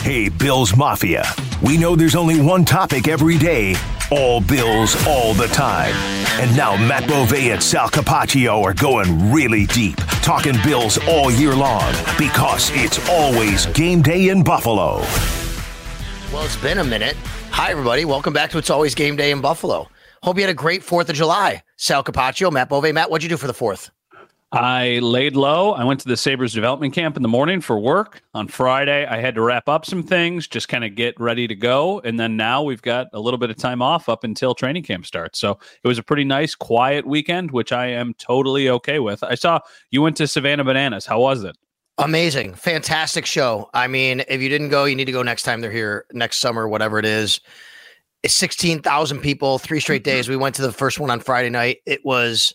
Hey, Bills Mafia. We know there's only one topic every day. All Bills, all the time. And now Matt Bove and Sal Capaccio are going really deep, talking Bills all year long, because it's always game day in Buffalo. Well, it's been a minute. Hi, everybody. Welcome back to It's Always Game Day in Buffalo. Hope you had a great 4th of July. Sal Capaccio, Matt Bove. Matt, what'd you do for the 4th? I laid low. I went to the Sabres development camp in the morning for work. On Friday, I had to wrap up some things, just kind of get ready to go. And then now we've got a little bit of time off up until training camp starts. So it was a pretty nice, quiet weekend, which I am totally okay with. I saw you went to Savannah Bananas. How was it? Amazing. Fantastic show. I mean, if you didn't go, you need to go next time they're here, next summer, whatever it is. It's 16,000 people, 3 straight days. We went to the first one on Friday night. It was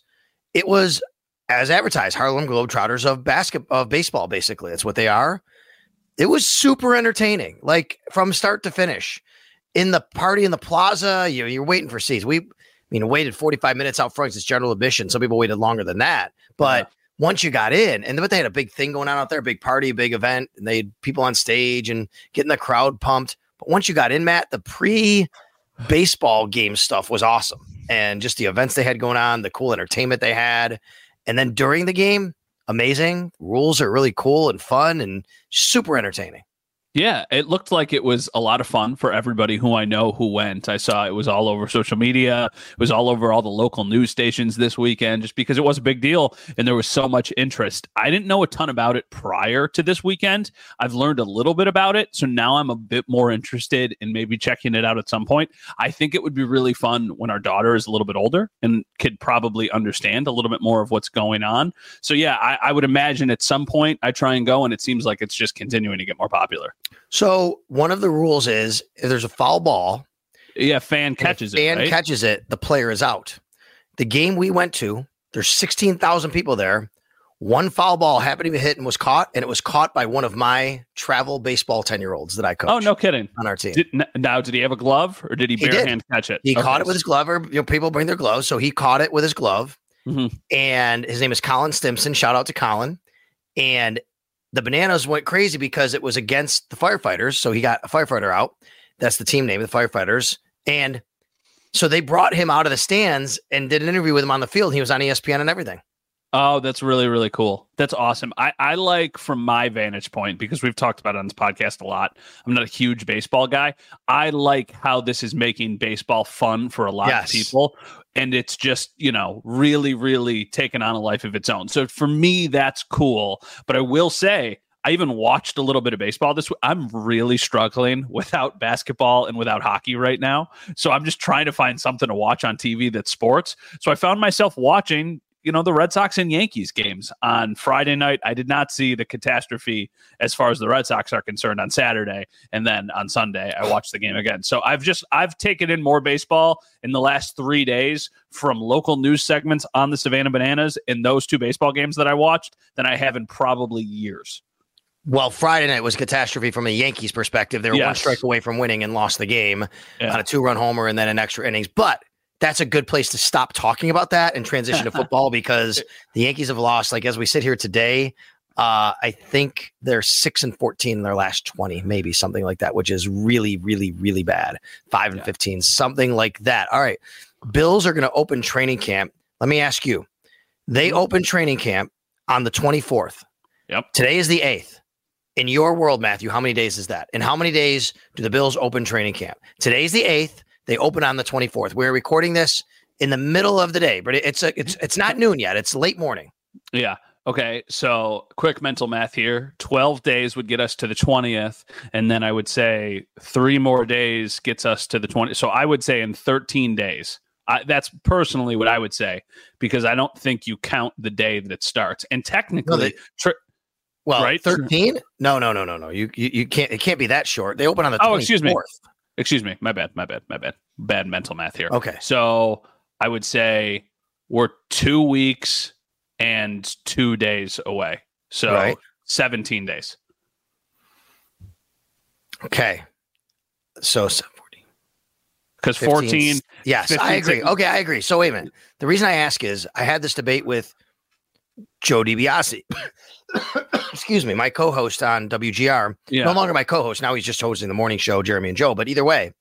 as advertised, Harlem Globetrotters of baseball, basically. That's what they are. It was super entertaining, like from start to finish. In the party in the plaza, you're waiting for seats. We waited 45 minutes out front. It's general admission. Some people waited longer than that. But once you got in, but they had a big thing going on out there, big party, big event, and they had people on stage and getting the crowd pumped. But once you got in, Matt, the pre-baseball game stuff was awesome. And just the events they had going on, the cool entertainment they had. And then during the game, amazing. Rules are really cool and fun and super entertaining. Yeah, it looked like it was a lot of fun for everybody who I know who went. I saw it was all over social media. It was all over all the local news stations this weekend, just because it was a big deal and there was so much interest. I didn't know a ton about it prior to this weekend. I've learned a little bit about it, so now I'm a bit more interested in maybe checking it out at some point. I think it would be really fun when our daughter is a little bit older and could probably understand a little bit more of what's going on. So yeah, I would imagine at some point I try and go, and it seems like it's just continuing to get more popular. So one of the rules is if there's a foul ball, fan catches it, the player is out. The game we went to, there's 16,000 people there. One foul ball happened to be hit and was caught, and it was caught by one of my travel baseball 10-year-olds that I coached. Oh, no kidding. On our team. Did he have a glove, or did he barehand catch it? He caught it with his glove, or people bring their gloves, so he caught it with his glove. Mm-hmm. And his name is Colin Stimson. Shout out to Colin. And the Bananas went crazy because it was against the Firefighters. So he got a firefighter out. That's the team name, the Firefighters. And so they brought him out of the stands and did an interview with him on the field. He was on ESPN and everything. Oh, that's really, really cool. That's awesome. I like, from my vantage point, because we've talked about it on this podcast a lot, I'm not a huge baseball guy. I like how this is making baseball fun for a lot of people. And it's just, really, really taken on a life of its own. So for me, that's cool. But I will say, I even watched a little bit of baseball this week. I'm really struggling without basketball and without hockey right now. So I'm just trying to find something to watch on TV that's sports. So I found myself watching the Red Sox and Yankees games on Friday night. I did not see the catastrophe as far as the Red Sox are concerned on Saturday. And then on Sunday, I watched the game again. So I've taken in more baseball in the last 3 days from local news segments on the Savannah Bananas in those 2 baseball games that I watched than I have in probably years. Well, Friday night was catastrophe from a Yankees perspective. They were 1 strike away from winning and lost the game on a 2-run homer and then an extra innings. But that's a good place to stop talking about that and transition to football, because the Yankees have lost, like as we sit here today, I think they're 6-14 in their last 20, maybe something like that, which is really, really, really bad. 5-15, something like that. All right. Bills are going to open training camp. Let me ask you, they open training camp on the 24th. Yep. Today is the 8th. In your world, Matthew, how many days is that? And how many days do the Bills open training camp? Today's the 8th. They open on the 24th. We're recording this in the middle of the day, but it's not noon yet. It's late morning. Yeah. Okay. So quick mental math here. 12 days would get us to the 20th. And then I would say 3 more days gets us to the 20th. So I would say in 13 days. That's personally what I would say, because I don't think you count the day that it starts. And technically, right? 13? No. You can't. It can't be that short. They open on the 24th. Excuse me. My bad. Bad mental math here. Okay. So I would say we're 2 weeks and 2 days away. So 17 days. Okay. So 14. Because 14. Yes, 15, I agree. Okay, I agree. So wait a minute. The reason I ask is I had this debate with Joe DiBiase. Excuse me, my co-host on WGR. Yeah. No longer my co-host. Now he's just hosting the morning show, Jeremy and Joe. But either way,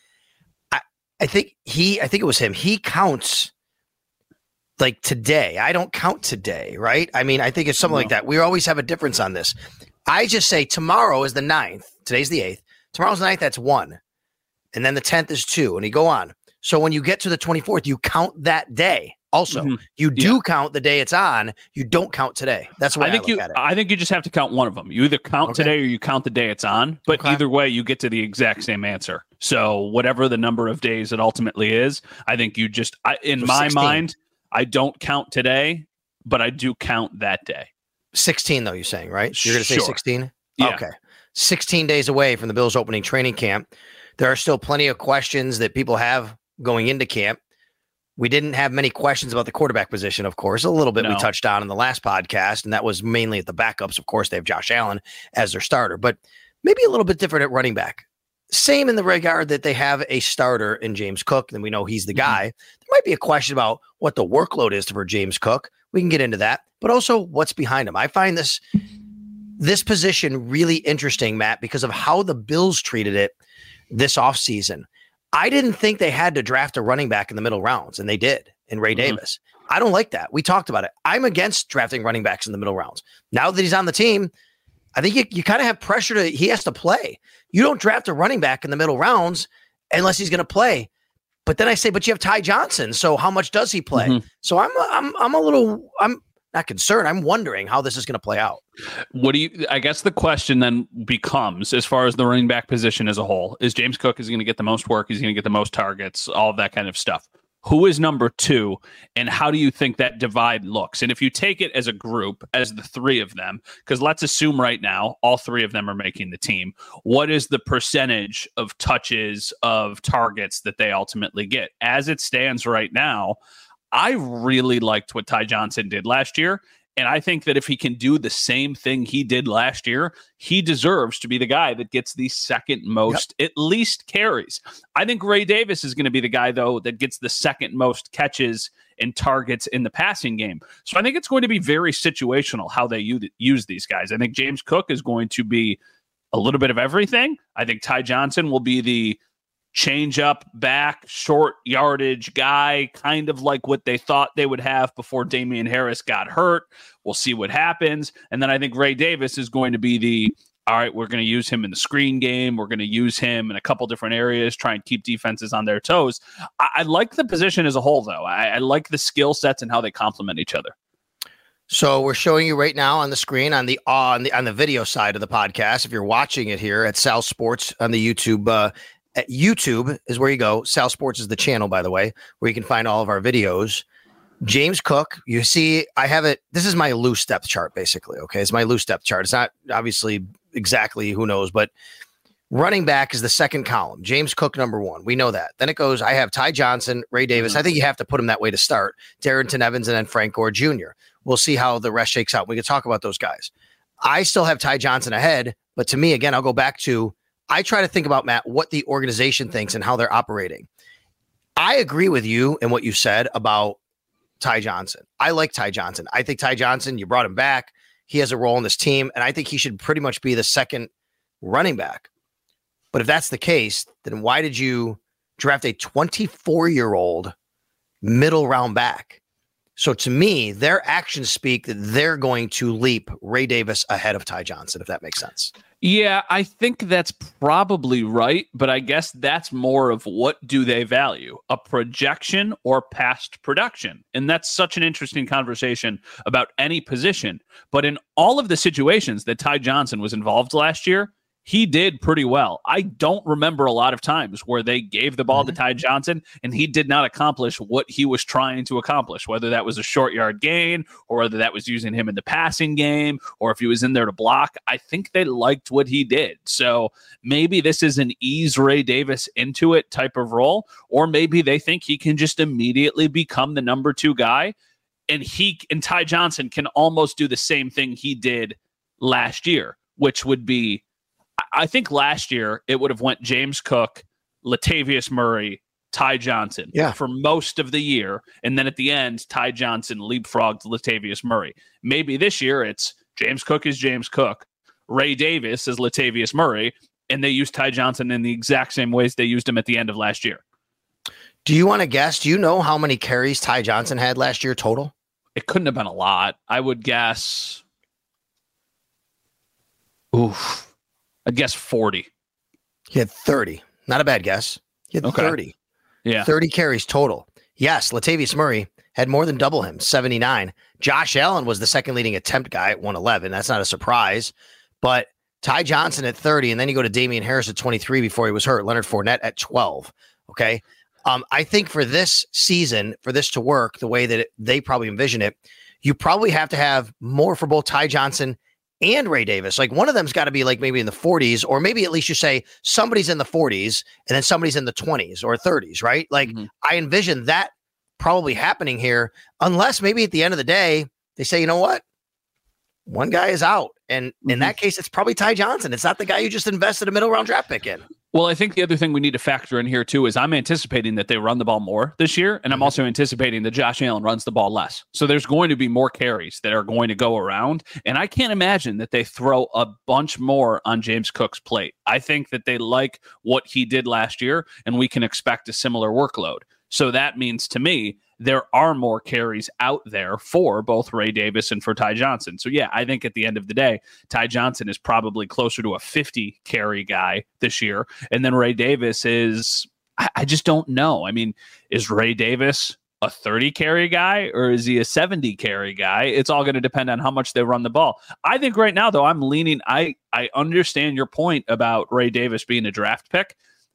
I think it was him. He counts like today. I don't count today, right? I mean, I think it's something like that. We always have a difference on this. I just say tomorrow is the 9th. Today's the 8th. Tomorrow's the 9th. That's 1. And then the 10th is 2. And you go on. So when you get to the 24th, you count that day. Also, you do count the day it's on. You don't count today. That's what I look at it. I think you just have to count one of them. You either count today or you count the day it's on. But either way, you get to the exact same answer. So whatever the number of days it ultimately is, I think you just, in my 16. mind, I don't count today, but I do count that day. 16, though, you're saying, right? You're going to say 16? Yeah. Okay. 16 days away from the Bills opening training camp. There are still plenty of questions that people have going into camp. We didn't have many questions about the quarterback position, of course. A little bit we touched on in the last podcast, and that was mainly at the backups. Of course, they have Josh Allen as their starter, but maybe a little bit different at running back. Same in the regard that they have a starter in James Cook, and we know he's the guy. There might be a question about what the workload is for James Cook. We can get into that, but also what's behind him. I find this position really interesting, Matt, because of how the Bills treated it this offseason. I didn't think they had to draft a running back in the middle rounds, and they did in Ray Davis. I don't like that. We talked about it. I'm against drafting running backs in the middle rounds. Now that he's on the team, I think you kind of have pressure he has to play. You don't draft a running back in the middle rounds unless he's going to play. But then I say, but you have Ty Johnson. So how much does he play? So I'm not concerned. I'm wondering how this is going to play out. I guess the question then becomes, as far as the running back position as a whole, is James Cook is going to get the most work. He's going to get the most targets, all of that kind of stuff. Who is number 2, and how do you think that divide looks? And if you take it as a group, as the 3 of them, because let's assume right now all 3 of them are making the team, what is the percentage of touches, of targets that they ultimately get? As it stands right now, I really liked what Ty Johnson did last year. And I think that if he can do the same thing he did last year, he deserves to be the guy that gets the second most, at least, carries. I think Ray Davis is going to be the guy, though, that gets the second most catches and targets in the passing game. So I think it's going to be very situational how they use these guys. I think James Cook is going to be a little bit of everything. I think Ty Johnson will be the change up back, short yardage guy, kind of like what they thought they would have before Damian Harris got hurt. We'll see what happens. And then I think Ray Davis is going to be all right, we're going to use him in the screen game. We're going to use him in a couple different areas, try and keep defenses on their toes. I like the position as a whole, though. I like the skill sets and how they complement each other. So we're showing you right now on the screen on the video side of the podcast. If you're watching it here at Sal Sports on the YouTube, at YouTube is where you go. Sal Sports is the channel, by the way, where you can find all of our videos. James Cook, you see, I have it. This is my loose depth chart, basically. Okay. It's my loose depth chart. It's not obviously exactly who knows, but running back is the second column. James Cook, number 1. We know that. Then it goes, I have Ty Johnson, Ray Davis. I think you have to put him that way to start. Darrington Evans, and then Frank Gore Jr. We'll see how the rest shakes out. We can talk about those guys. I still have Ty Johnson ahead, but to me, again, I'll go back to, I try to think about, Matt, what the organization thinks and how they're operating. I agree with you and what you said about Ty Johnson. I like Ty Johnson. I think Ty Johnson, you brought him back. He has a role in this team, and I think he should pretty much be the second running back. But if that's the case, then why did you draft a 24-year-old middle round back? So to me, their actions speak that they're going to leap Ray Davis ahead of Ty Johnson, if that makes sense. Yeah, I think that's probably right, but I guess that's more of what do they value, a projection or past production? And that's such an interesting conversation about any position. But in all of the situations that Ty Johnson was involved last year, he did pretty well. I don't remember a lot of times where they gave the ball to Ty Johnson and he did not accomplish what he was trying to accomplish, whether that was a short yard gain or whether that was using him in the passing game or if he was in there to block. I think they liked what he did. So maybe this is an ease Ray Davis into it type of role, or maybe they think he can just immediately become the number 2 guy and Ty Johnson can almost do the same thing he did last year, which would be, I think last year it would have went James Cook, Latavius Murray, Ty Johnson for most of the year. And then at the end, Ty Johnson leapfrogged Latavius Murray. Maybe this year it's James Cook is James Cook, Ray Davis is Latavius Murray, and they use Ty Johnson in the exact same ways they used him at the end of last year. Do you want to guess? Do you know how many carries Ty Johnson had last year total? It couldn't have been a lot. I would guess. I'd guess 40. He had 30. Not a bad guess. He had 30. Yeah. 30 carries total. Yes, Latavius Murray had more than double him, 79. Josh Allen was the second leading attempt guy at 111. That's not a surprise. But Ty Johnson at 30, and then you go to Damian Harris at 23 before he was hurt. Leonard Fournette at 12. Okay. I think for this season, for this to work the way that they probably envision it, you probably have to have more for both Ty Johnson and Ray Davis. Like one of them's got to be like maybe in the 40s, or maybe at least you say somebody's in the 40s and then somebody's in the 20s or 30s, right? Like I envision that probably happening here, unless maybe at the end of the day, they say, you know what? One guy is out. And in that case, it's probably Ty Johnson. It's not the guy you just invested a middle round draft pick in. Well, I think the other thing we need to factor in here, too, is I'm anticipating that they run the ball more this year, and I'm also anticipating that Josh Allen runs the ball less. So there's going to be more carries that are going to go around, and I can't imagine that they throw a bunch more on James Cook's plate. I think that they like what he did last year, and we can expect a similar workload. So that means to me, there are more carries out there for both Ray Davis and for Ty Johnson. So yeah, I think at the end of the day, Ty Johnson is probably closer to a 50 carry guy this year. And then Ray Davis is, I just don't know. I mean, is Ray Davis a 30 carry guy or is he a 70 carry guy? It's all going to depend on how much they run the ball. I think right now, though, I'm leaning, I understand your point about Ray Davis being a draft pick.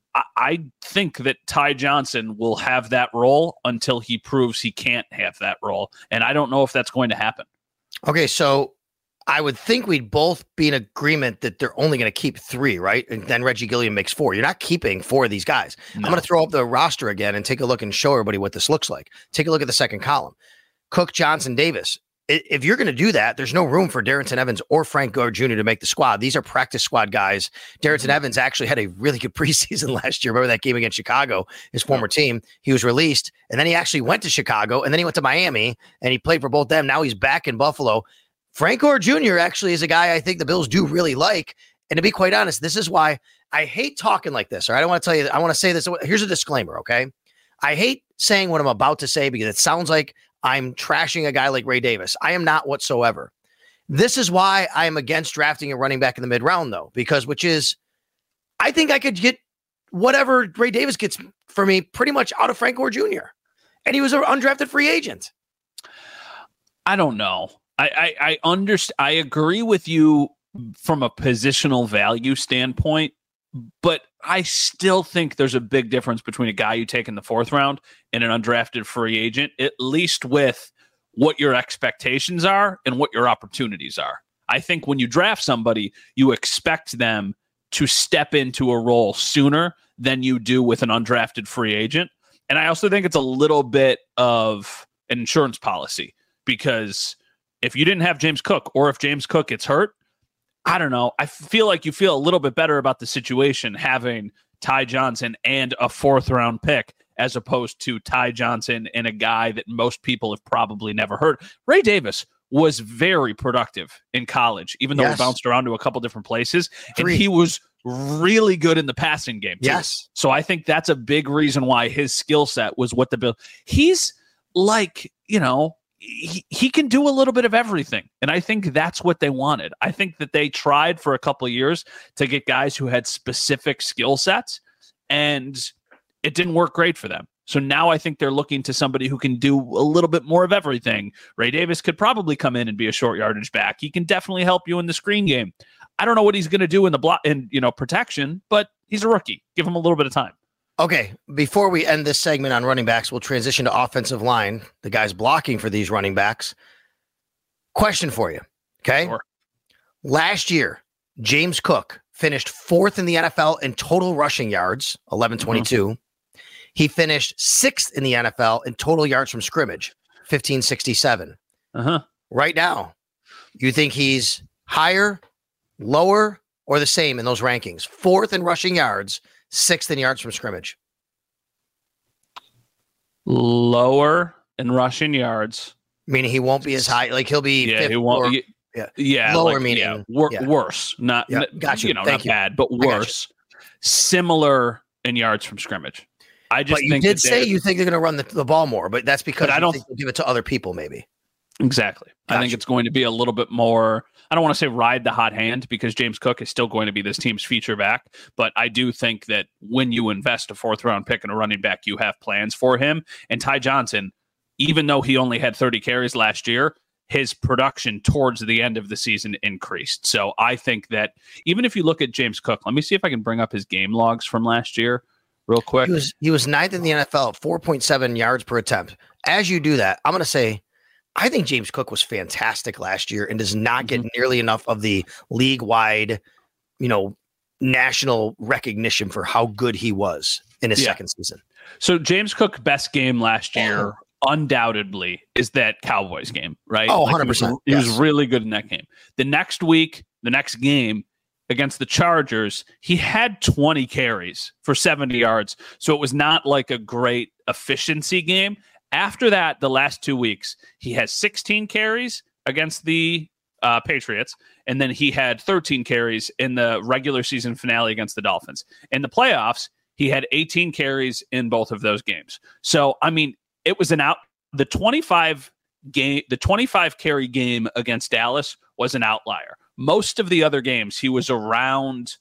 I think that Ty Johnson will have that role until he proves he can't have that role. And I don't know if that's going to happen. Okay, so I would think we'd both be in agreement that they're only going to keep 3, right? And then Reggie Gilliam makes 4. You're not keeping 4 of these guys. No. I'm going to throw up the roster again and take a look and show everybody what this looks like. Take a look at the second column. Cook, Johnson, Davis. If you're going to do that, there's no room for Darrynton Evans or Frank Gore Jr. to make the squad. These are practice squad guys. Darrynton Evans actually had a really good preseason last year. Remember that game against Chicago, his former team? He was released, and then he actually went to Chicago, and then he went to Miami, and he played for both them. Now he's back in Buffalo. Frank Gore Jr. actually is a guy I think the Bills do really like. And to be quite honest, this is why I hate talking like this. All right, I want to tell you, I want to say this. Here's a disclaimer, okay? I hate saying what I'm about to say because it sounds like I'm trashing a guy like Ray Davis. I am not whatsoever. This is why I am against drafting a running back in the mid-round, though, because I think I could get whatever Ray Davis gets for me pretty much out of Frank Gore Jr. And he was an undrafted free agent. I don't know. I understand. I agree with you from a positional value standpoint, but I still think there's a big difference between a guy you take in the 4th round and an undrafted free agent, at least with what your expectations are and what your opportunities are. I think when you draft somebody, you expect them to step into a role sooner than you do with an undrafted free agent. And I also think it's a little bit of an insurance policy, because if you didn't have James Cook, or if James Cook gets hurt, I don't know. I feel like you feel a little bit better about the situation having Ty Johnson and a 4th round pick as opposed to Ty Johnson and a guy that most people have probably never heard. Ray Davis was very productive in college, even though he bounced around to a couple different places. And he was really good in the passing game, too. Yes. So I think that's a big reason why his skill set was what the Bill. He's like, he can do a little bit of everything. And I think that's what they wanted. I think that they tried for a couple of years to get guys who had specific skill sets, and it didn't work great for them. So now I think they're looking to somebody who can do a little bit more of everything. Ray Davis could probably come in and be a short yardage back. He can definitely help you in the screen game. I don't know what he's going to do in the block and protection, but he's a rookie. Give him a little bit of time. Okay, before we end this segment on running backs, we'll transition to offensive line, the guys blocking for these running backs. Question for you, okay? Sure. Last year, James Cook finished 4th in the NFL in total rushing yards, 1122. He finished 6th in the NFL in total yards from scrimmage, 1567. Right now, you think he's higher, lower, or the same in those rankings? 4th in rushing yards, 6th in yards from scrimmage. Lower in rushing yards. Meaning he won't be as high. Like he'll be. Yeah, he won't. Lower like, meaning worse. Not Got you. not bad, but worse. Similar in yards from scrimmage. I just but you did say you think they're going to run the ball more, but that's because I don't think they'll give it to other people. Maybe. Exactly. I think it's going to be a little bit more. I don't want to say ride the hot hand because James Cook is still going to be this team's feature back. But I do think that when you invest a 4th round pick in a running back, you have plans for him. And Ty Johnson, even though he only had 30 carries last year, his production towards the end of the season increased. So I think that even if you look at James Cook, let me see if I can bring up his game logs from last year real quick. He was 9th in the NFL at 4.7 yards per attempt. As you do that, I'm going to say, I think James Cook was fantastic last year and does not get nearly enough of the league-wide, national recognition for how good he was in his second season. So James Cook's best game last year, undoubtedly, is that Cowboys game, right? Oh, 100%. He was really good in that game. The next game against the Chargers, he had 20 carries for 70 yards. So it was not like a great efficiency game. After that, the last 2 weeks, he has 16 carries against the Patriots, and then he had 13 carries in the regular season finale against the Dolphins. In the playoffs, he had 18 carries in both of those games. So, I mean, it was the 25 carry game against Dallas was an outlier. Most of the other games, he was around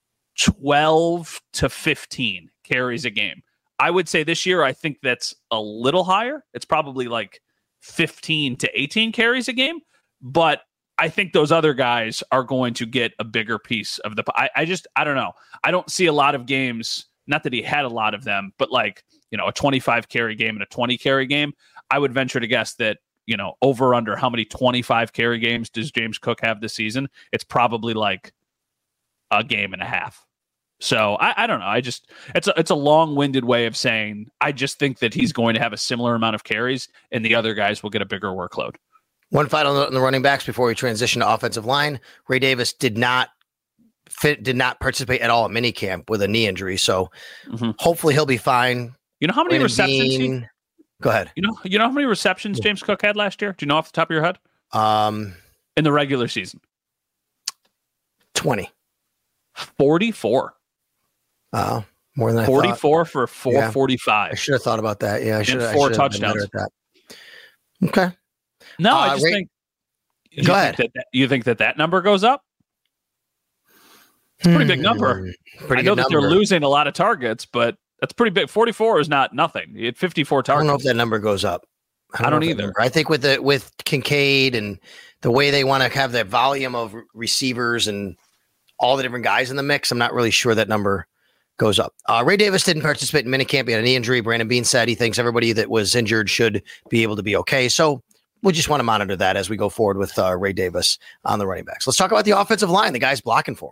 12 to 15 carries a game. I would say this year, I think that's a little higher. It's probably like 15 to 18 carries a game. But I think those other guys are going to get a bigger piece of the pie. I don't know. I don't see a lot of games, not that he had a lot of them, but like, a 25 carry game and a 20 carry game. I would venture to guess that, over under how many 25 carry games does James Cook have this season? It's probably like a game and a half. So I don't know. It's a long-winded way of saying I just think that he's going to have a similar amount of carries and the other guys will get a bigger workload. One final note on the running backs before we transition to offensive line. Ray Davis did not participate at all at minicamp with a knee injury. So hopefully he'll be fine. You know how many receptions? Go ahead. You know how many receptions James Cook had last year? Do you know off the top of your head? In the regular season, 20, 44. More than 44 for 445. I should have thought about that. Yeah, I should have 4 touchdowns. At that. Okay. No, I just think. Go ahead. You think that number goes up? It's a pretty big number. I know that they're losing a lot of targets, but that's pretty big. 44 is not nothing. He had 54 targets. I don't know if that number goes up. I don't either. I think with Kincaid and the way they want to have that volume of receivers and all the different guys in the mix, I'm not really sure that number goes up. Ray Davis didn't participate in minicamp. He had a knee injury. Brandon Beane said he thinks everybody that was injured should be able to be okay. So we just want to monitor that as we go forward with Ray Davis on the running backs. Let's talk about the offensive line, the guys blocking for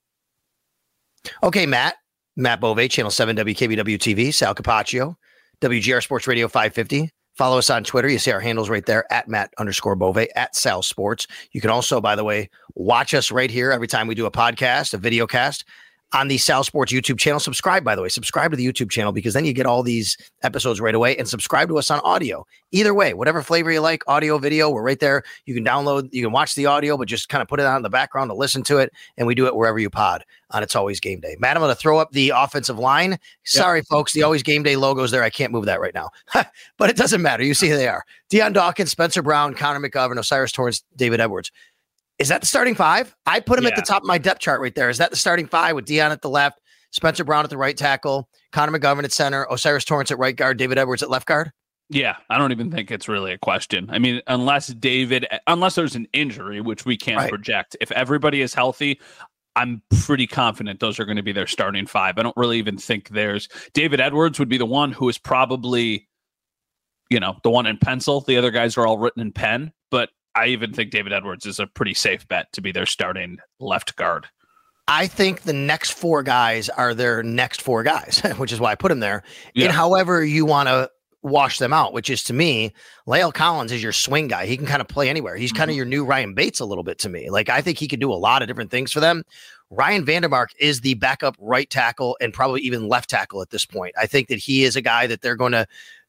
him. Okay, Matt Bove, Channel 7 WKBW TV, Sal Capaccio, WGR Sports Radio 550. Follow us on Twitter. You see our handles right there at Matt_Bove, at Sal Sports. You can also, by the way, watch us right here every time we do a podcast, a video cast on the Sal Sports YouTube channel. Subscribe, by the way. Subscribe to the YouTube channel because then you get all these episodes right away, and subscribe to us on audio. Either way, whatever flavor you like, audio, video, we're right there. You can download, you can watch the audio, but just kind of put it on in the background to listen to it, and we do it wherever you pod on It's Always Game Day. Matt, I'm going to throw up the offensive line. Sorry, folks, the Always Game Day logo's there. I can't move that right now, but it doesn't matter. You see who they are. Deion Dawkins, Spencer Brown, Connor McGovern, Osiris Torrance, David Edwards. Is that the starting five? I put him at the top of my depth chart right there. Is that the starting five with Deion at the left, Spencer Brown at the right tackle, Connor McGovern at center, Osiris Torrance at right guard, David Edwards at left guard? Yeah, I don't even think it's really a question. I mean, unless there's an injury, which we can't project. If everybody is healthy, I'm pretty confident those are going to be their starting five. I don't really even think David Edwards would be the one who is probably, the one in pencil. The other guys are all written in pen, but I even think David Edwards is a pretty safe bet to be their starting left guard. I think the next four guys are their next four guys, which is why I put him there. Yeah. And however you want to wash them out, which is, to me, Lael Collins is your swing guy. He can kind of play anywhere. He's kind of your new Ryan Bates a little bit to me. Like, I think he can do a lot of different things for them. Ryan Vandermark is the backup right tackle and probably even left tackle at this point. I think that he is a guy that they're going to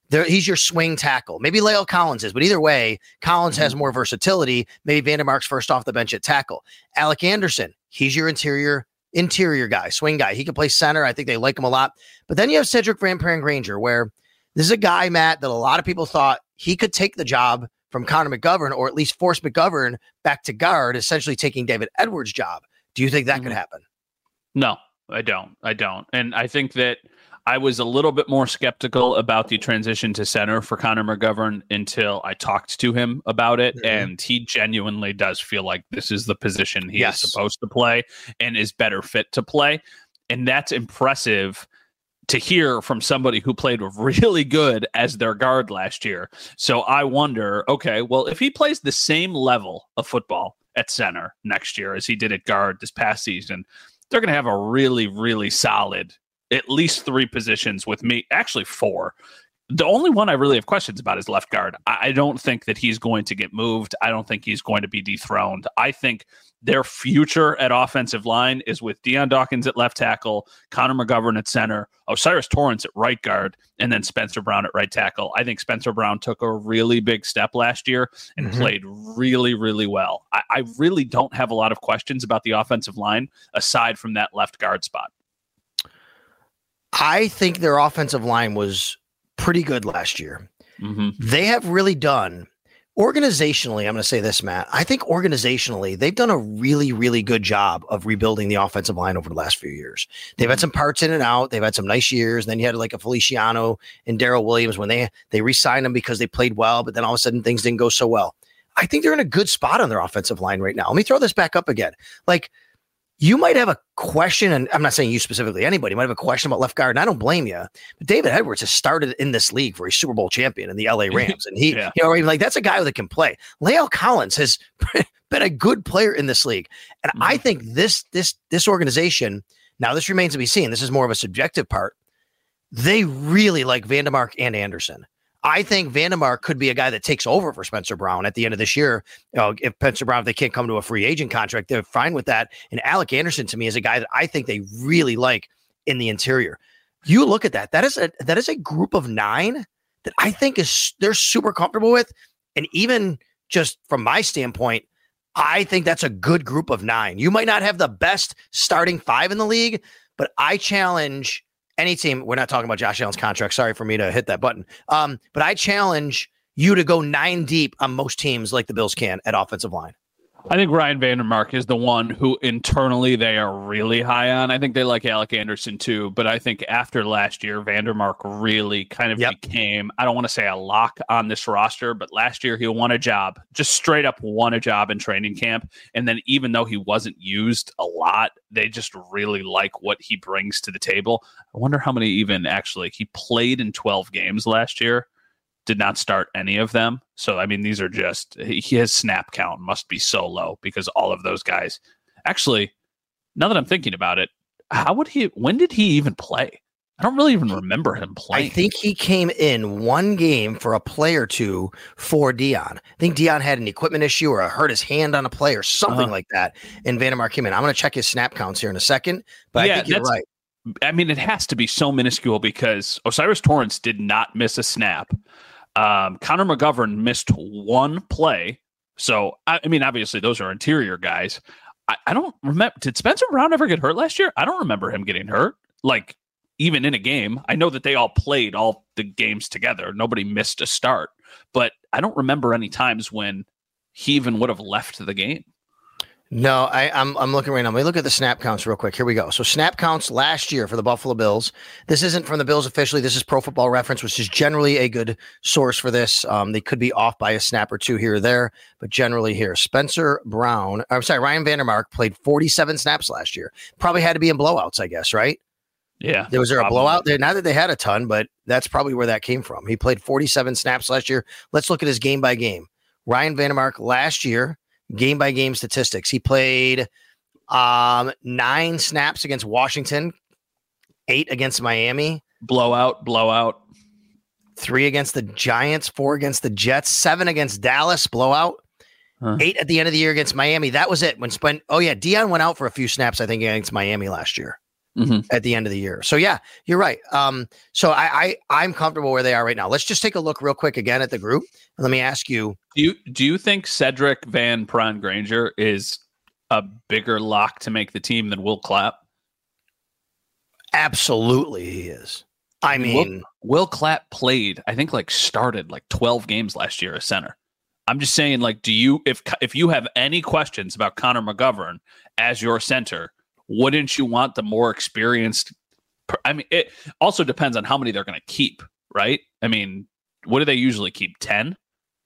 He's your swing tackle. Maybe La'el Collins is, but either way, Collins has more versatility. Maybe Vandermark's first off the bench at tackle. Alec Anderson, he's your interior guy, swing guy. He can play center. I think they like him a lot. But then you have Cedric Van Pran-Granger, where this is a guy, Matt, that a lot of people thought he could take the job from Connor McGovern, or at least force McGovern back to guard, essentially taking David Edwards' job. Do you think that could happen? No, I don't. And I think that I was a little bit more skeptical about the transition to center for Connor McGovern until I talked to him about it. Mm-hmm. And he genuinely does feel like this is the position he is supposed to play and is better fit to play. And that's impressive to hear from somebody who played really good as their guard last year. So I wonder, okay, well, if he plays the same level of football at center next year as he did at guard this past season, they're going to have a really, really solid at least 3 positions with me, actually 4. The only one I really have questions about is left guard. I don't think that he's going to get moved. I don't think he's going to be dethroned. I think their future at offensive line is with Deion Dawkins at left tackle, Connor McGovern at center, O'Cyrus Torrence at right guard, and then Spencer Brown at right tackle. I think Spencer Brown took a really big step last year and played really, really well. I really don't have a lot of questions about the offensive line aside from that left guard spot. I think their offensive line was pretty good last year. They have really done organizationally. I'm going to say this, Matt. I think organizationally, they've done a really, really good job of rebuilding the offensive line over the last few years. They've had some parts in and out. They've had some nice years. And then you had like a Feliciano and Darrell Williams when they re-signed them because they played well, but then all of a sudden things didn't go so well. I think they're in a good spot on their offensive line right now. Let me throw this back up again. Like, you might have a question, and I'm not saying you specifically, anybody might have a question about left guard, and I don't blame you. But David Edwards has started in this league for a Super Bowl champion in the LA Rams, and he, like that's a guy that can play. La'el Collins has been a good player in this league, and I think this organization. Now, this remains to be seen. This is more of a subjective part. They really like Vandermark and Anderson. I think Vandermark could be a guy that takes over for Spencer Brown at the end of this year. If Spencer Brown, if they can't come to a free agent contract, they're fine with that. And Alec Anderson, to me, is a guy that I think they really like in the interior. You look at that. That is a group of 9 that I think they're super comfortable with. And even just from my standpoint, I think that's a good group of 9. You might not have the best starting 5 in the league, but I challenge any team. We're not talking about Josh Allen's contract. Sorry for me to hit that button. But I challenge you to go 9 deep on most teams like the Bills can at offensive line. I think Ryan Vandermark is the one who internally they are really high on. I think they like Alec Anderson too, but I think after last year, Vandermark really kind of became, I don't want to say a lock on this roster, but last year he won a job, just straight up won a job in training camp. And then even though he wasn't used a lot, they just really like what he brings to the table. I wonder how many even actually he played in 12 games last year. Did not start any of them. So, I mean, these are just, his snap count must be so low because all of those guys. Actually, now that I'm thinking about it, when did he even play? I don't really even remember him playing. I think he came in one game for a play or two for Deion. I think Deion had an equipment issue or hurt his hand on a play or something like that. And Vandermark came in. I'm going to check his snap counts here in a second, but I think you're right. I mean, it has to be so minuscule because O'Cyrus Torrence did not miss a snap. Connor McGovern missed one play. So, I mean, obviously those are interior guys. I don't remember. Did Spencer Brown ever get hurt last year? I don't remember him getting hurt. Like, even in a game, I know that they all played all the games together. Nobody missed a start, but I don't remember any times when he even would have left the game. No, I'm looking right now. Let me look at the snap counts real quick. Here we go. So snap counts last year for the Buffalo Bills. This isn't from the Bills officially. This is Pro Football Reference, which is generally a good source for this. They could be off by a snap or two here or there, but generally here. Ryan Vandermark played 47 snaps last year. Probably had to be in blowouts, I guess, right? Yeah. Was there a blowout there? Not that they had a ton, but that's probably where that came from. He played 47 snaps last year. Let's look at his game by game. Ryan Vandermark last year, game by game statistics. He played 9 snaps against Washington, 8 against Miami. Blowout. 3 against the Giants, 4 against the Jets, 7 against Dallas, blowout. 8 at the end of the year against Miami. That was it. Deion went out for a few snaps, I think, against Miami last year. at the end of the year. So yeah, you're right. So I'm comfortable where they are right now. Let's just take a look real quick again at the group. And let me ask you, do you think Cedric Van Pran Granger is a bigger lock to make the team than Will Clapp? Absolutely he is. I mean, Will Clapp played, I think started 12 games last year as center. I'm just saying, do you, if you have any questions about Connor McGovern as your center, wouldn't you want the more experienced? I mean, it also depends on how many they're going to keep, right? I mean, what do they usually keep? 10?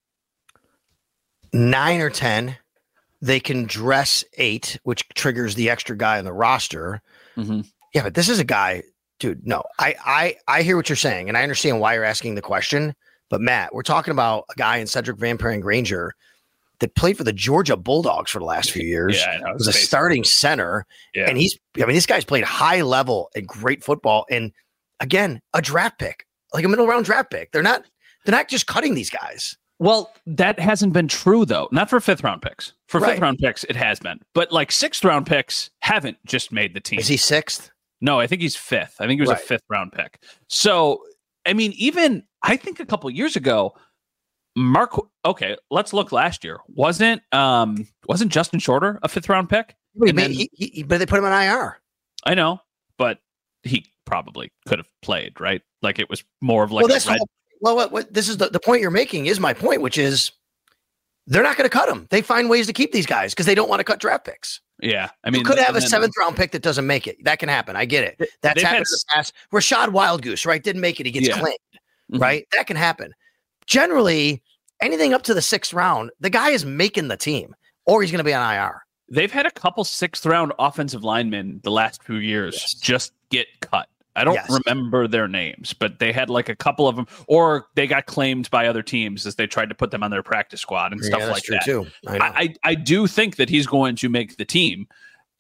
9 or 10. They can dress 8, which triggers the extra guy on the roster. Mm-hmm. Yeah, but this is a guy, dude. No, I hear what you're saying, and I understand why you're asking the question. But Matt, we're talking about a guy in Cedric Van Pran Granger that played for the Georgia Bulldogs for the last few years. Yeah, was a starting center, and this guy's played high level and great football. And again, a draft pick, like a middle round draft pick. They're not just cutting these guys. Well, that hasn't been true though. Not for 5th round picks. For 5th round picks, it has been. But 6th round picks haven't just made the team. Is he 6th? No, I think he's 5th. I think he was a 5th round pick. So, I mean, even I think a couple years ago, okay, let's look last year. Wasn't Justin Shorter a 5th round pick? But they put him on IR. I know, but he probably could have played, right? It was more of what this is the point you're making is my point, which is they're not going to cut him. They find ways to keep these guys because they don't want to cut draft picks. Yeah, I mean, you could have a 7th round pick that doesn't make it. That can happen. I get it. That's happened in the past. Rashad Wildgoose, right? Didn't make it. He gets claimed, right? That can happen. Generally, anything up to the 6th round, the guy is making the team, or he's going to be on IR. They've had a couple 6th round offensive linemen the last few years just get cut. I don't remember their names, but they had a couple of them, or they got claimed by other teams as they tried to put them on their practice squad and stuff like that. Too. I do think that he's going to make the team.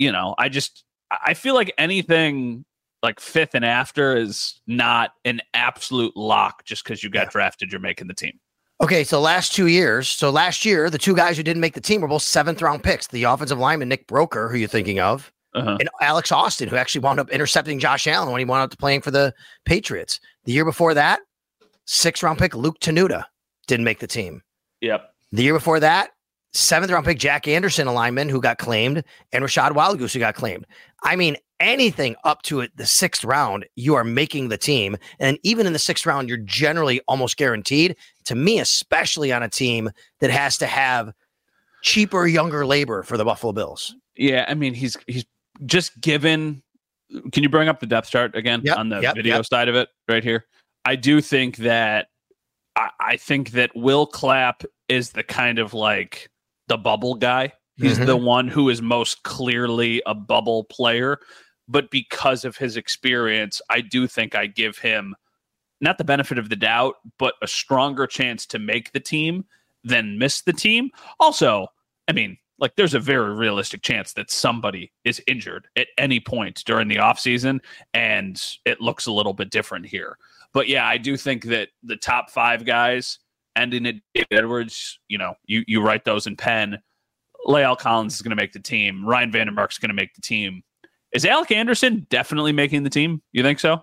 I feel like anything 5th and after is not an absolute lock just because you got drafted, you're making the team. Okay, so last 2 years. So last year, the 2 guys who didn't make the team were both 7th round picks. The offensive lineman, Nick Broker, who you're thinking of, and Alex Austin, who actually wound up intercepting Josh Allen when he wound up playing for the Patriots. The year before that, 6th round pick Luke Tenuta didn't make the team. Yep. The year before that, 7th round pick Jack Anderson, a lineman who got claimed, and Rashad Wildgoose, who got claimed. I mean, anything up to the 6th round, you are making the team. And even in the 6th round, you're generally almost guaranteed. To me, especially on a team that has to have cheaper, younger labor for the Buffalo Bills. Yeah, I mean, he's just given. Can you bring up the depth chart again on the video side of it right here? I do think that I think that Will Clapp is the kind of the bubble guy. He's the one who is most clearly a bubble player, but because of his experience, I do think I give him not the benefit of the doubt, but a stronger chance to make the team than miss the team. Also, I mean, there's a very realistic chance that somebody is injured at any point during the offseason, and it looks a little bit different here. But yeah, I do think that the top 5 guys ending at David Edwards, you write those in pen. La'el Collins is going to make the team. Ryan Vandermark is going to make the team. Is Alec Anderson definitely making the team? You think so?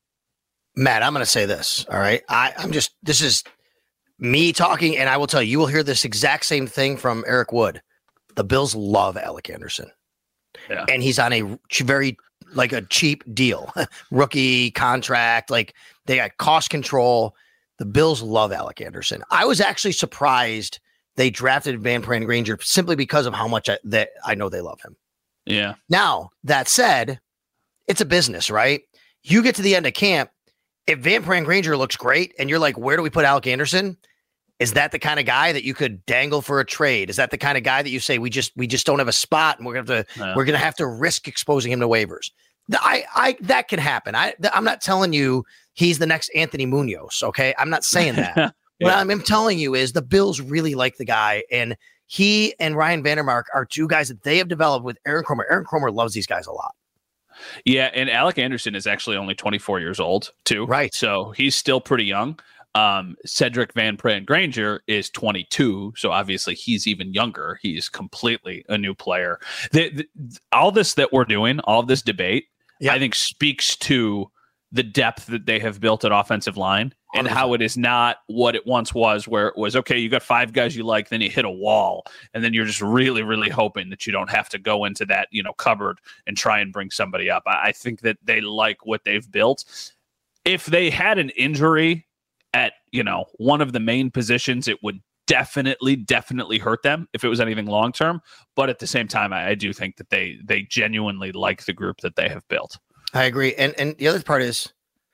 Matt, I'm going to say this. All right. This is me talking, and I will tell you, you will hear this exact same thing from Eric Wood. The Bills love Alec Anderson. Yeah. And he's on a very, a cheap deal, rookie contract. They got cost control. The Bills love Alec Anderson. I was actually surprised they drafted Van Pran Granger simply because of how much I know they love him. Yeah. Now, that said, it's a business, right? You get to the end of camp. If Van Pran Granger looks great and you're where do we put Alec Anderson? Is that the kind of guy that you could dangle for a trade? Is that the kind of guy that you say we just don't have a spot and we're gonna have to risk exposing him to waivers? That can happen. I'm not telling you he's the next Anthony Munoz. Okay, I'm not saying that. What I'm telling you is the Bills really like the guy, and he and Ryan Vandermark are 2 guys that they have developed with Aaron Kromer. Aaron Kromer loves these guys a lot. Yeah, and Alec Anderson is actually only 24 years old too. Right. So he's still pretty young. Cedric Van Pran Granger is 22, so obviously he's even younger. He's completely a new player. All this that we're doing, all of this debate, Yeah. I think speaks to the depth that they have built at offensive line and 100%. how it is not what it once was, where it was, okay, you got 5 guys you like, then you hit a wall, and then you're just really, really hoping that you don't have to go into that, cupboard and try and bring somebody up. I think that they like what they've built. If they had an injury at, one of the main positions, it would definitely hurt them if it was anything long-term. But at the same time, I do think that they genuinely like the group that they have built. I agree. And the other part is,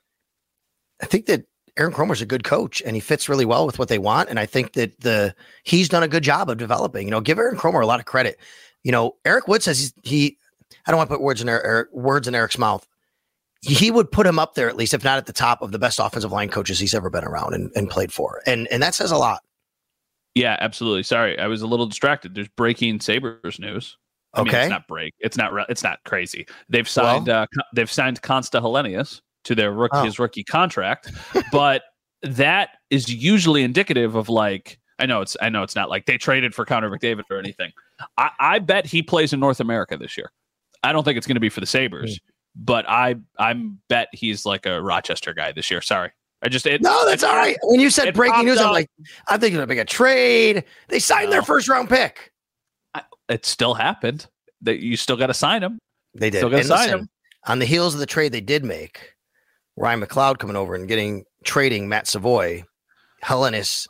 I think that Aaron Kromer's a good coach and he fits really well with what they want. And I think that he's done a good job of developing, give Aaron Kromer a lot of credit. Eric Wood says I don't want to put words in Eric's mouth. He would put him up there, at least, if not at the top of the best offensive line coaches he's ever been around and played for. And that says a lot. Yeah, absolutely. Sorry, I was a little distracted. There's breaking Sabres news. I mean, it's not break. It's not crazy. They've signed Consta Helenius to his rookie contract, but that is usually indicative of I know it's not like they traded for Connor McDavid or anything. I bet he plays in North America this year. I don't think it's going to be for the Sabres, but I bet he's like a Rochester guy this year. Sorry. No, that's all right. When you said breaking news, I'm thinking of a trade. They signed their first round pick. It still happened. You still got to sign him. They did. Still got to sign him. On the heels of the trade they did make, Ryan McLeod coming over and trading Matt Savoy, Helenius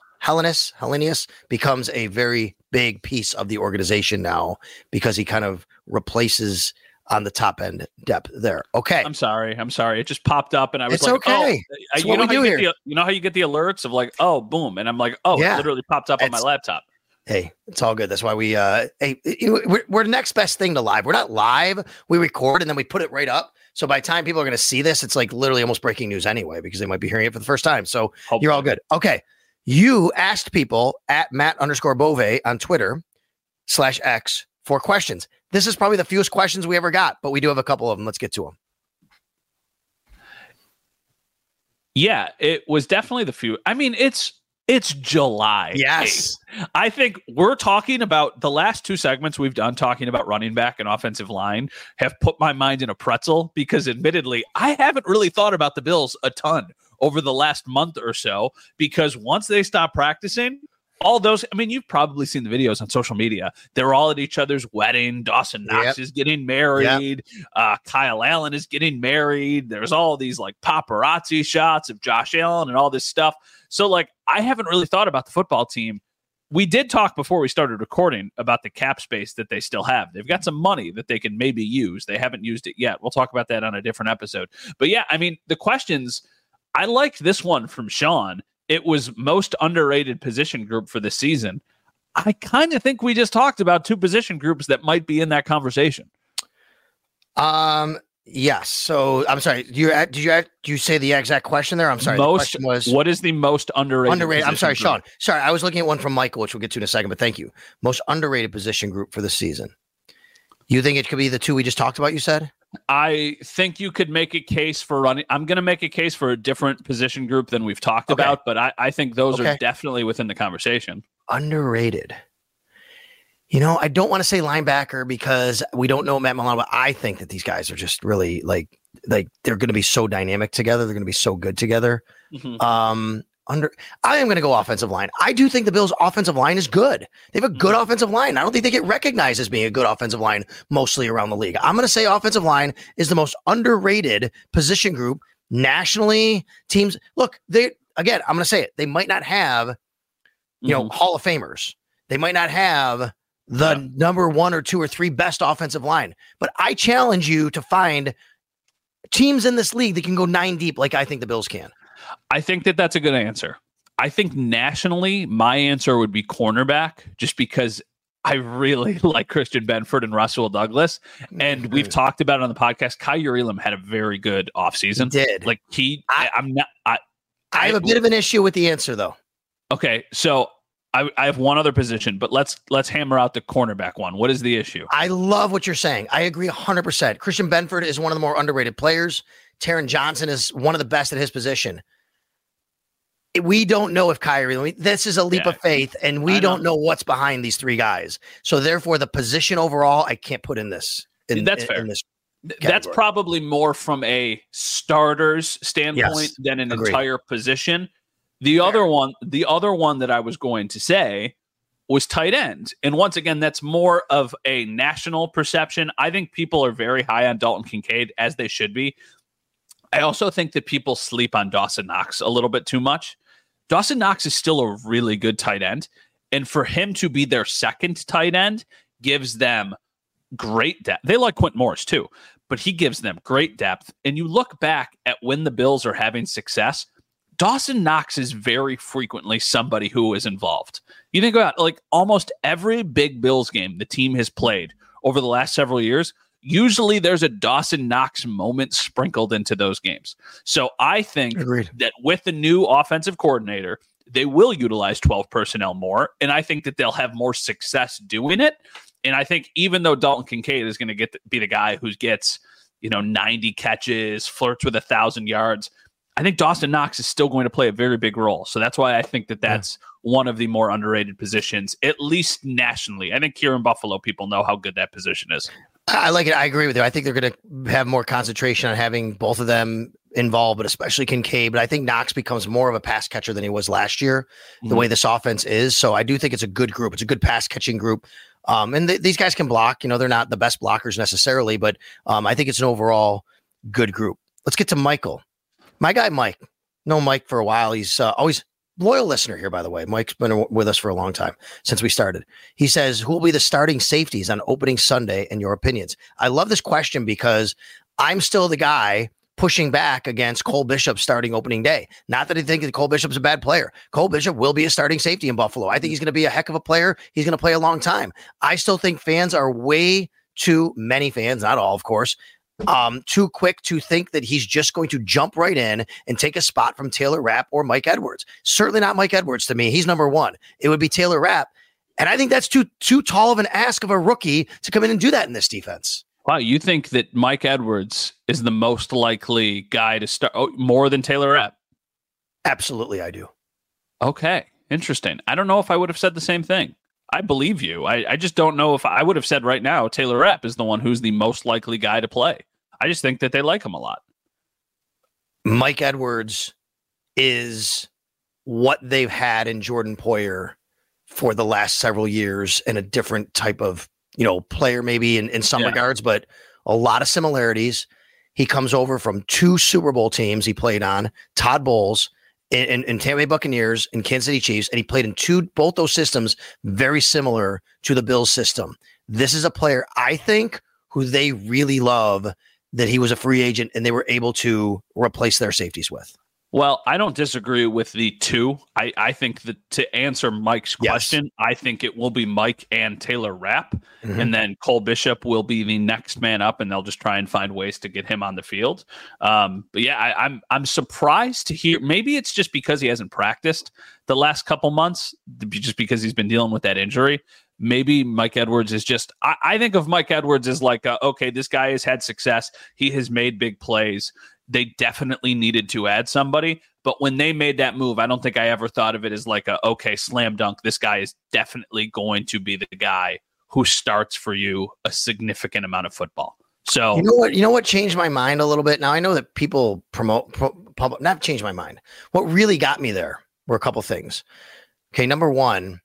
becomes a very big piece of the organization now because he kind of replaces on the top end depth there. Okay. I'm sorry. It just popped up and I was it's okay. Oh, you know how you get the alerts of boom. And I'm like, it literally popped up on my laptop. Hey, it's all good. That's why we're the next best thing to live. We're not live. We record and then we put it right up. So by the time people are going to see this, it's literally almost breaking news anyway, because they might be hearing it for the first time. So Hopefully. You're all good. Okay. You asked people at Matt_Bove on Twitter /X for questions. This is probably the fewest questions we ever got, but we do have a couple of them. Let's get to them. Yeah, it was definitely the few. I mean, it's July. Yes. 8th. I think we're talking about the last 2 segments we've done talking about running back and offensive line have put my mind in a pretzel because admittedly, I haven't really thought about the Bills a ton over the last month or so because once they stop practicing, all those, I mean, you've probably seen the videos on social media. They're all at each other's wedding. Dawson Knox is getting married. Kyle Allen is getting married. There's all these paparazzi shots of Josh Allen and all this stuff. So I haven't really thought about the football team. We did talk before we started recording about the cap space that they still have. They've got some money that they can maybe use. They haven't used it yet. We'll talk about that on a different episode. But yeah, I mean, the questions, I liked this one from Sean. It was most underrated position group for the season. I kind of think we just talked about 2 position groups that might be in that conversation. Yes. So I'm sorry. Did you say the exact question there? I'm sorry. The question was, what is the most underrated? I'm sorry, group? Sean. Sorry, I was looking at one from Michael, which we'll get to in a second. But thank you. Most underrated position group for the season. You think it could be the 2 we just talked about? You said. I think you could make a case for running. I'm going to make a case for a different position group than we've talked about, but I think those are definitely within the conversation. Underrated. I don't want to say linebacker because we don't know Matt Milano, but I think that these guys are just really they're going to be so dynamic together. They're going to be so good together. Mm-hmm. I am going to go offensive line. I do think the Bills' offensive line is good. They have a good offensive line. I don't think they get recognized as being a good offensive line mostly around the league. I'm going to say offensive line is the most underrated position group nationally. Teams, look, I'm going to say it. They might not have, Hall of Famers. They might not have the number 1 or 2 or 3 best offensive line, but I challenge you to find teams in this league that can go 9 deep like I think the Bills can. I think that's a good answer. I think nationally, my answer would be cornerback, just because I really like Christian Benford and Russell Douglas. And we've talked about it on the podcast. Kaiir Elam had a very good offseason. He did. I have a bit of an issue with the answer, though. Okay, so I have one other position, but let's hammer out the cornerback one. What is the issue? I love what you're saying. I agree 100%. Christian Benford is one of the more underrated players. Taron Johnson is one of the best at his position. We don't know if Kaiir, this is a leap of faith, and we don't know what's behind these 3 guys. So therefore, the position overall, I can't put in this. That's fair. That's probably more from a starter's standpoint than an Agreed. entire position. The other one that I was going to say was tight end. And once again, that's more of a national perception. I think people are very high on Dalton Kincaid, as they should be. I also think that people sleep on Dawson Knox a little bit too much. Dawson Knox is still a really good tight end. And for him to be their second tight end gives them great depth. They like Quentin Morris too, but he gives them great depth. And you look back at when the Bills are having success, Dawson Knox is very frequently somebody who is involved. You think about like almost every big Bills game the team has played over the last several years, usually there's a Dawson Knox moment sprinkled into those games. So I think that with the new offensive coordinator, they will utilize 12 personnel more. And I think that they'll have more success doing it. And I think even though Dalton Kincaid is going to be the guy who gets, 90 catches, flirts with 1,000 yards, I think Dawson Knox is still going to play a very big role. So that's why I think that that's one of the more underrated positions, at least nationally. I think here in Buffalo, people know how good that position is. I like it. I agree with you. I think they're going to have more concentration on having both of them involved, but especially Kincaid. But I think Knox becomes more of a pass catcher than he was last year, the way this offense is. So I do think it's a good group. It's a good pass catching group. And these guys can block. They're not the best blockers necessarily, but I think it's an overall good group. Let's get to Michael. My guy, Mike. Know Mike for a while. He's always loyal listener here, by the way. Mike's been with us for a long time since we started. He says, who will be the starting safeties on opening Sunday in your opinions? I love this question because I'm still the guy pushing back against Cole Bishop starting opening day. Not that I think that Cole Bishop's a bad player. Cole Bishop will be a starting safety in Buffalo. I think he's going to be a heck of a player. He's going to play a long time. I still think fans are way too many fans, not all, of course, too quick to think that he's just going to jump right in and take a spot from Taylor Rapp or Mike Edwards. Certainly not Mike Edwards to me. He's number one. It would be Taylor Rapp. And I think that's too tall of an ask of a rookie to come in and do that in this defense. Wow, you think that Mike Edwards is the most likely guy to start more than Taylor Rapp? Absolutely, I do. Okay, interesting. I don't know if I would have said the same thing. I believe you. I just don't know if I would have said right now Taylor Rapp is the one who's the most likely guy to play. I just think that they like him a lot. Mike Edwards is what they've had in Jordan Poyer for the last several years and a different type of player maybe in some regards, but a lot of similarities. He comes over from two Super Bowl teams he played on, Todd Bowles in Tampa Bay Buccaneers and Kansas City Chiefs, and he played in both those systems very similar to the Bills system. This is a player, I think, who they really love that he was a free agent and they were able to replace their safeties with. Well, I don't disagree with the two. I think that to answer Mike's question, I think it will be Mike and Taylor Rapp, and then Cole Bishop will be the next man up, and they'll just try and find ways to get him on the field. But yeah, I'm surprised to hear. Maybe it's just because he hasn't practiced the last couple months, just because he's been dealing with that injury. Maybe Mike Edwards is just. I think of Mike Edwards as like, okay, this guy has had success. He has made big plays. They definitely needed to add somebody, but when they made that move, I don't think I ever thought of it as like okay, slam dunk. This guy is definitely going to be the guy who starts for you a significant amount of football. So you know what changed my mind a little bit. Now I know that people not changed my mind. What really got me there were a couple things. Okay, number one,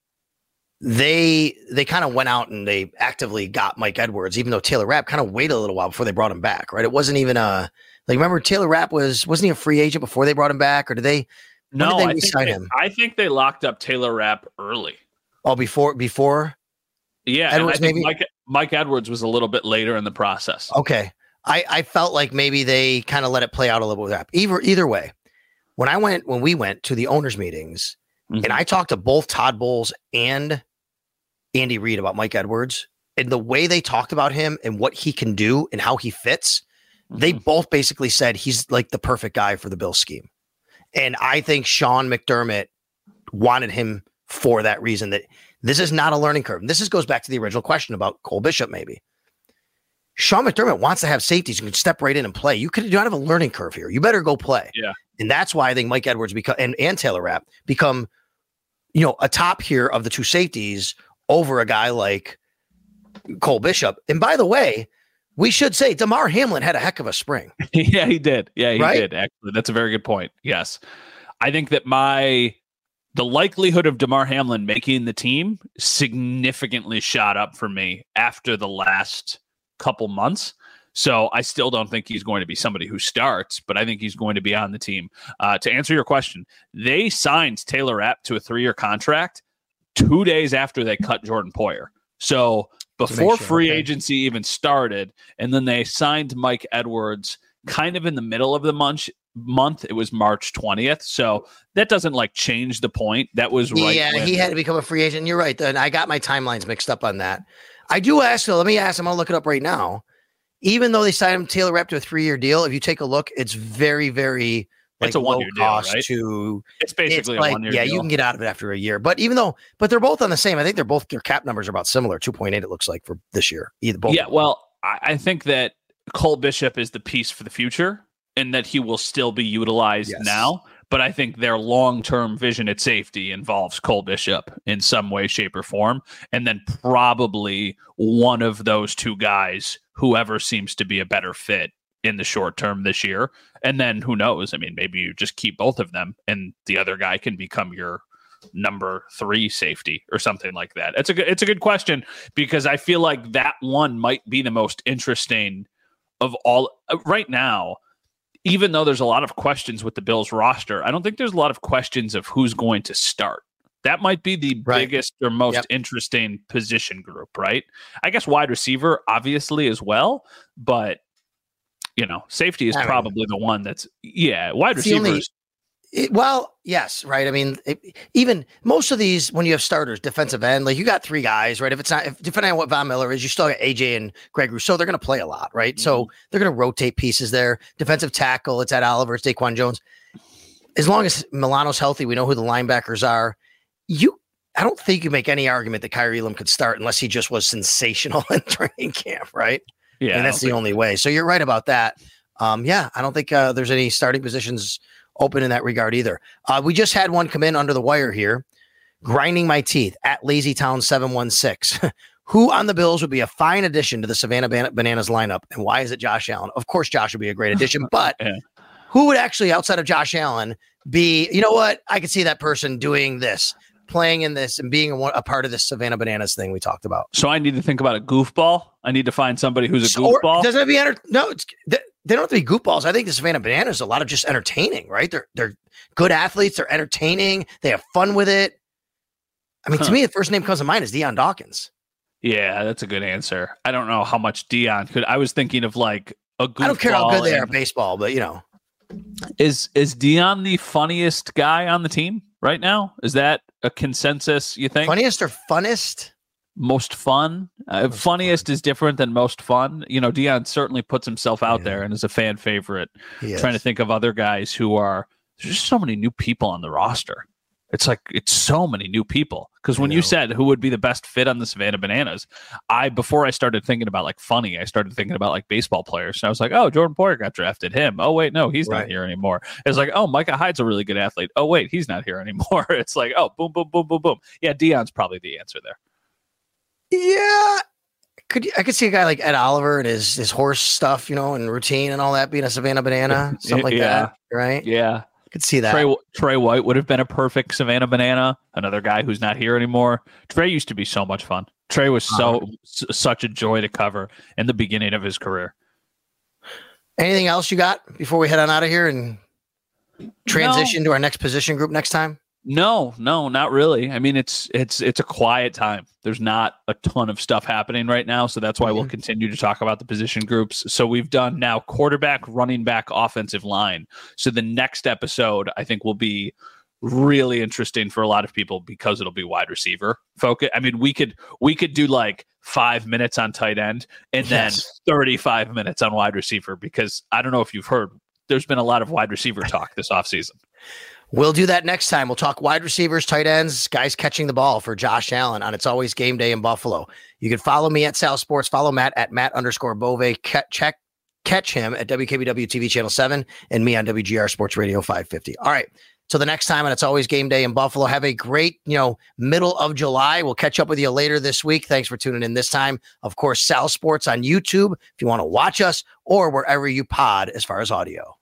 they kind of went out and they actively got Mike Edwards, even though Taylor Rapp kind of waited a little while before they brought him back. Right? It wasn't even remember Taylor Rapp wasn't he a free agent before they brought him back, or did they? No, I think they locked up Taylor Rapp early. Oh, before. Yeah, Edwards, and I think maybe Mike Edwards was a little bit later in the process. Okay, I felt like maybe they kind of let it play out a little bit with Rapp. Either way, when we went to the owners' meetings, and I talked to both Todd Bowles and Andy Reid about Mike Edwards, and the way they talked about him and what he can do and how he fits. They both basically said he's like the perfect guy for the Bills scheme. And I think Sean McDermott wanted him for that reason, that this is not a learning curve. This goes back to the original question about Cole Bishop, maybe. Sean McDermott wants to have safeties who can step right in and play. You don't have a learning curve here. You better go play. Yeah. And that's why I think Mike Edwards and Taylor Rapp become, a top here of the two safeties over a guy like Cole Bishop. And by the way, We should say Damar Hamlin had a heck of a spring. Yeah, he did. Yeah, he Right? did. Actually, that's a very good point. Yes. I think that the likelihood of Damar Hamlin making the team significantly shot up for me after the last couple months. So I still don't think he's going to be somebody who starts, but I think he's going to be on the team. To answer your question, they signed Taylor Rapp to a 3-year contract 2 days after they cut Jordan Poyer. So before free agency even started, and then they signed Mike Edwards kind of in the middle of the month. It was March 20th. So that doesn't like change the point. That was right. Yeah, he had to become a free agent. You're right. Then I got my timelines mixed up on that. I do ask, so let me ask, I'm going to look it up right now. Even though they signed him Taylor Rapp to a 3-year deal, if you take a look, it's very, very it's a 1-year deal, right? It's basically a 1-year deal. Yeah, you can get out of it after a year. But they're both on the same. I think their cap numbers are about similar, 2.8 it looks like for this year. Both. Yeah, well, I think that Cole Bishop is the piece for the future and that he will still be utilized now. But I think their long-term vision at safety involves Cole Bishop in some way, shape, or form. And then probably one of those two guys, whoever seems to be a better fit in the short term this year. And then who knows? I mean, maybe you just keep both of them and the other guy can become your number 3 safety or something like that. It's a good question because I feel like that one might be the most interesting of all right now. Even though there's a lot of questions with the Bills roster, I don't think there's a lot of questions of who's going to start. That might be the biggest or most interesting position group, right? I guess wide receiver, obviously, as well. But, safety is probably the one that's, wide receivers. Yes, right. I mean, even most of these, when you have starters, defensive end, like you got 3 guys, right? Depending on what Von Miller is, you still got AJ and Greg Rousseau. They're going to play a lot, right? Mm-hmm. So they're going to rotate pieces there. Defensive tackle, it's Ed Oliver, it's Daquan Jones. As long as Milano's healthy, we know who the linebackers are. I don't think you make any argument that Kyrie Elam could start unless he just was sensational in training camp, right? Yeah, and that's the only way. So you're right about that. I don't think there's any starting positions open in that regard either. We just had one come in under the wire here. Grinding my teeth at LazyTown716. Who on the Bills would be a fine addition to the Savannah Bananas lineup? And why is it Josh Allen? Of course, Josh would be a great addition, but who would actually, outside of Josh Allen, be, you know what? I could see that person doing this, playing in this and being a part of this Savannah Bananas thing we talked about. So I need to think about a goofball. I need to find somebody who's a goofball. Doesn't it be they don't have to be goofballs. I think the Savannah Bananas is a lot of just entertaining, right? They're good athletes. They're entertaining. They have fun with it. I mean, to me, the first name comes to mind is Dion Dawkins. Yeah, that's a good answer. I don't know how much Dion could. I was thinking of like a goofball. I don't care how good they are at baseball, but Is Dion the funniest guy on the team right now? Is that a consensus, you think? Funniest or funnest? Most fun. Funniest is different than most fun. Dion certainly puts himself out there and is a fan favorite. Trying to think of other guys who are, there's just so many new people on the roster. It's so many new people. Because when you said who would be the best fit on the Savannah Bananas, before I started thinking about like funny, I started thinking about like baseball players. And I was like, oh, Jordan Poyer got drafted. Him. Oh, wait, no, he's not here anymore. It's like, oh, Micah Hyde's a really good athlete. Oh, wait, he's not here anymore. It's like, oh, boom, boom, boom, boom, boom. Yeah, Dion's probably the answer there. Yeah. I could see a guy like Ed Oliver and his horse stuff, and routine and all that being a Savannah Banana, something like that, right? Yeah. I could see that. Trey White would have been a perfect Savannah Banana, another guy who's not here anymore. Trey used to be so much fun. Trey was such a joy to cover in the beginning of his career. Anything else you got before we head on out of here and transition to our next position group next time? No, not really. I mean, it's a quiet time. There's not a ton of stuff happening right now, so that's why we'll continue to talk about the position groups. So we've done now quarterback, running back, offensive line. So the next episode, I think, will be really interesting for a lot of people because it'll be wide receiver focus. I mean, we could do like 5 minutes on tight end and then 35 minutes on wide receiver because I don't know if you've heard, there's been a lot of wide receiver talk this offseason. We'll do that next time. We'll talk wide receivers, tight ends, guys catching the ball for Josh Allen on It's Always Game Day in Buffalo. You can follow me at Sal Sports. Follow Matt at Matt_Bove. Catch him at WKBW TV Channel 7 and me on WGR Sports Radio 550. All right. Till the next time, and it's always game day in Buffalo. Have a great, middle of July. We'll catch up with you later this week. Thanks for tuning in this time. Of course, Sal Sports on YouTube if you want to watch us, or wherever you pod as far as audio.